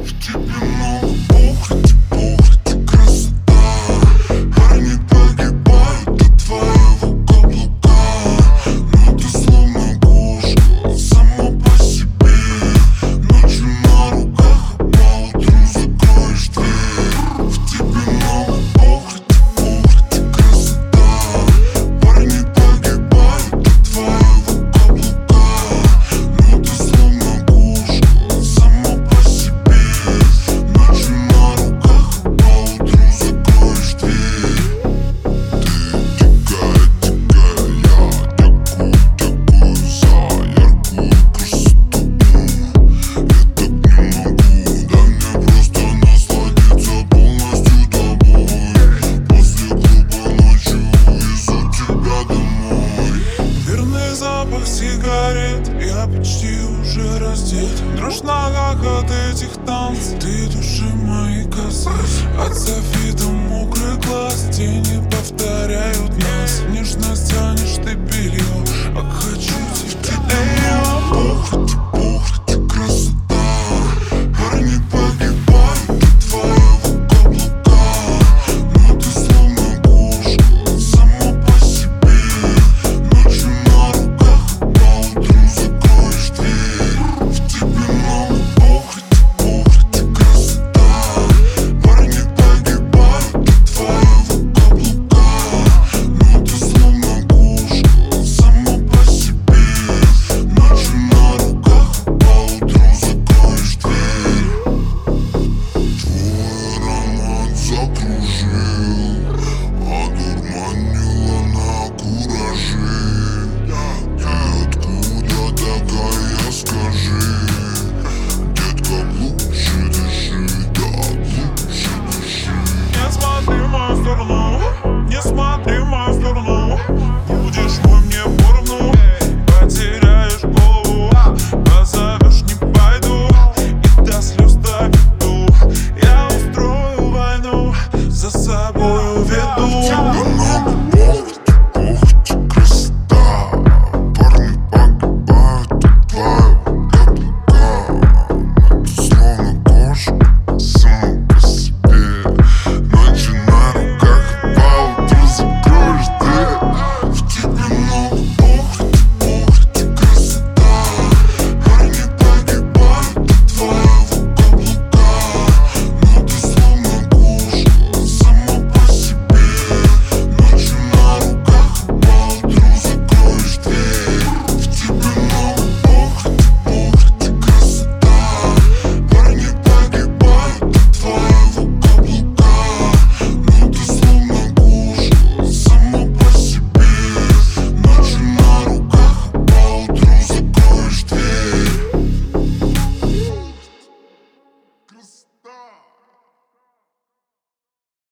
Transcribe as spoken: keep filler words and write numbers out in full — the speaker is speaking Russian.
В тебе много похоти, похоти, красота. Парни погибают от твоего каблука. Но ты словно кошка, сама по себе. Ночью на руках, а поутру закроешь дверь. В тебе много похоти, похоти, красота. Парни погибают от твоего каблука. Но ты словно кошка, сама по себе. Ночью на руках, а поутру закроешь дверь. Ты дикая, дикая, я дякую, дякую за яркую красоту. Я так не могу, дай мне просто насладиться полностью тобой. После клуба ночью увезу тебя домой. Верный запах сигарет, я почти уже раздет. Дрожь в ногах от этих танцев, ты души мои касаешься. От софита мокрый глаз, тени повторяют нас. Мне